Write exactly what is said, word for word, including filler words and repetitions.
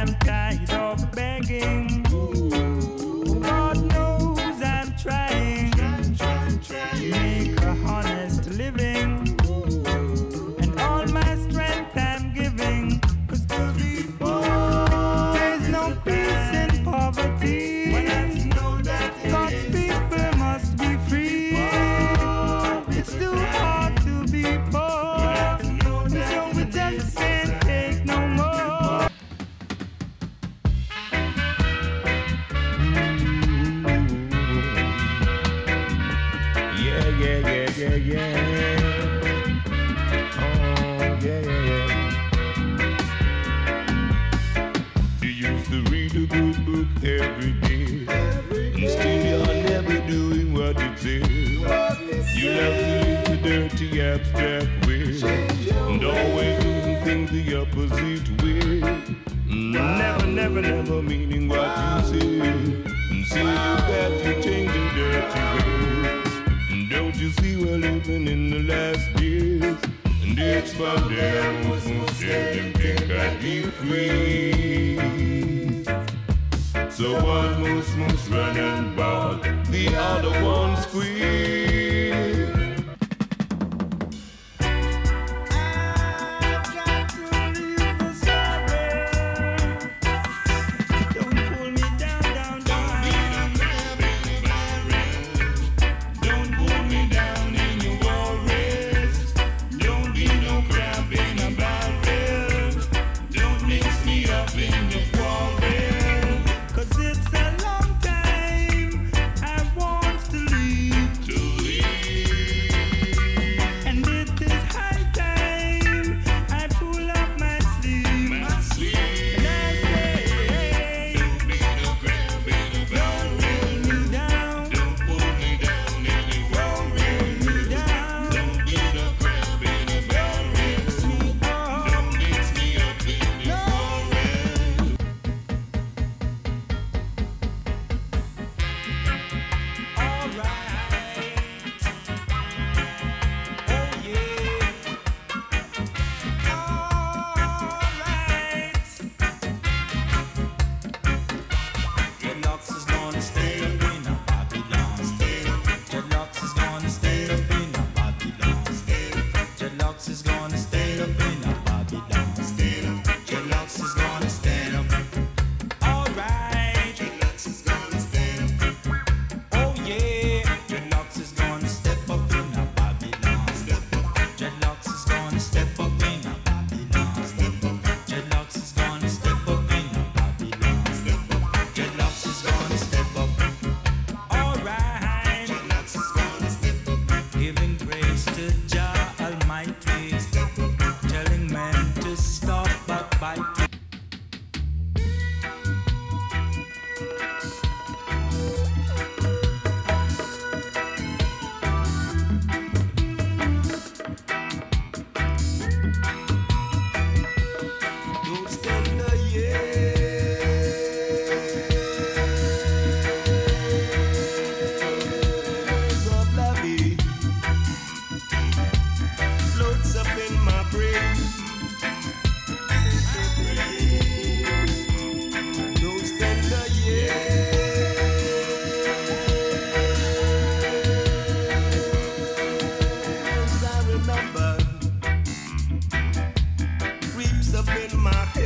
I'm tired of begging. God knows I'm trying to make a honest living. And all my strength I'm giving. Cause to be poor, there's no peace in poverty. God's people must be free. It's too hard to be poor, so we just can't take no more. Yeah, yeah, yeah, yeah, yeah. Oh, yeah, yeah, yeah. You used to read a good book every day, and still you're never doing what it says. You love to live the dirty abstract way, and always doing things the opposite way. Never, never, never meaning what you say. And see you got to change the dirty way. Don't you see we're living in the last days? And it's for them who said them think I'd be free. So one moose moose run and ball, the other one squeeze. Creeps up in my